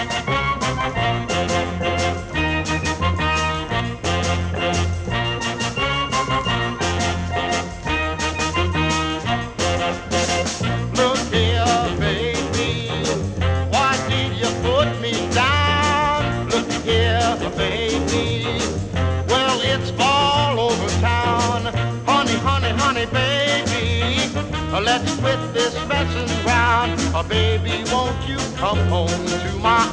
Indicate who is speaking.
Speaker 1: Look here, baby, why did you put me down? Look here, baby, well, it's all over town. Honey, honey, honey, baby, let's quit this messing round. Baby, won't you come home to my